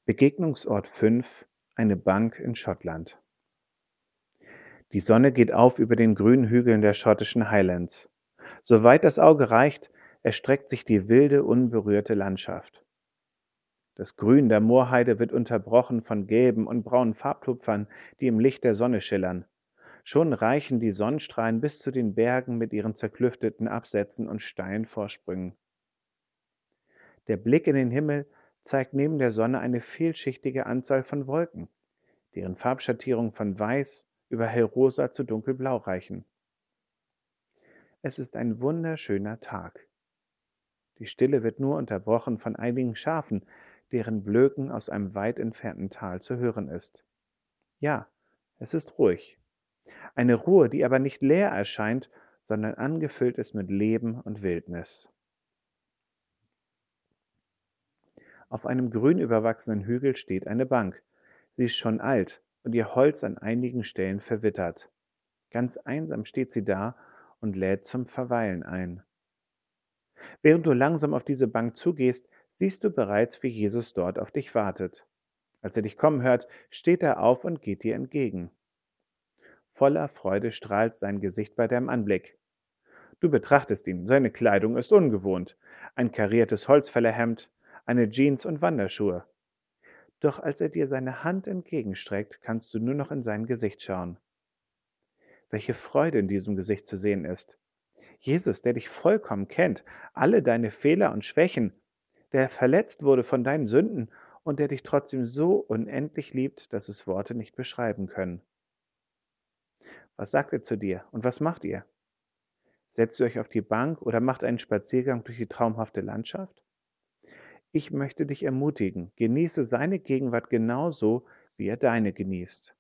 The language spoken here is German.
Begegnungsort 5: Eine Bank in Schottland. Die Sonne geht auf über den grünen Hügeln der schottischen Highlands. Soweit das Auge reicht, erstreckt sich die wilde, unberührte Landschaft. Das Grün der Moorheide wird unterbrochen von gelben und braunen Farbtupfern, die im Licht der Sonne schillern. Schon reichen die Sonnenstrahlen bis zu den Bergen mit ihren zerklüfteten Absätzen und steilen Vorsprüngen. Der Blick in den Himmel zeigt neben der Sonne eine vielschichtige Anzahl von Wolken, deren Farbschattierungen von weiß über hellrosa zu dunkelblau reichen. Es ist ein wunderschöner Tag. Die Stille wird nur unterbrochen von einigen Schafen, deren Blöken aus einem weit entfernten Tal zu hören ist. Ja, es ist ruhig. Eine Ruhe, die aber nicht leer erscheint, sondern angefüllt ist mit Leben und Wildnis. Auf einem grün überwachsenen Hügel steht eine Bank. Sie ist schon alt und ihr Holz an einigen Stellen verwittert. Ganz einsam steht sie da und lädt zum Verweilen ein. Während du langsam auf diese Bank zugehst, siehst du bereits, wie Jesus dort auf dich wartet. Als er dich kommen hört, steht er auf und geht dir entgegen. Voller Freude strahlt sein Gesicht bei deinem Anblick. Du betrachtest ihn, seine Kleidung ist ungewohnt. Ein kariertes Holzfällerhemd, eine Jeans und Wanderschuhe. Doch als er dir seine Hand entgegenstreckt, kannst du nur noch in sein Gesicht schauen. Welche Freude in diesem Gesicht zu sehen ist. Jesus, der dich vollkommen kennt, alle deine Fehler und Schwächen, der verletzt wurde von deinen Sünden und der dich trotzdem so unendlich liebt, dass es Worte nicht beschreiben können. Was sagt er zu dir und was macht ihr? Setzt ihr euch auf die Bank oder macht einen Spaziergang durch die traumhafte Landschaft? Ich möchte dich ermutigen, genieße seine Gegenwart genauso, wie er deine genießt.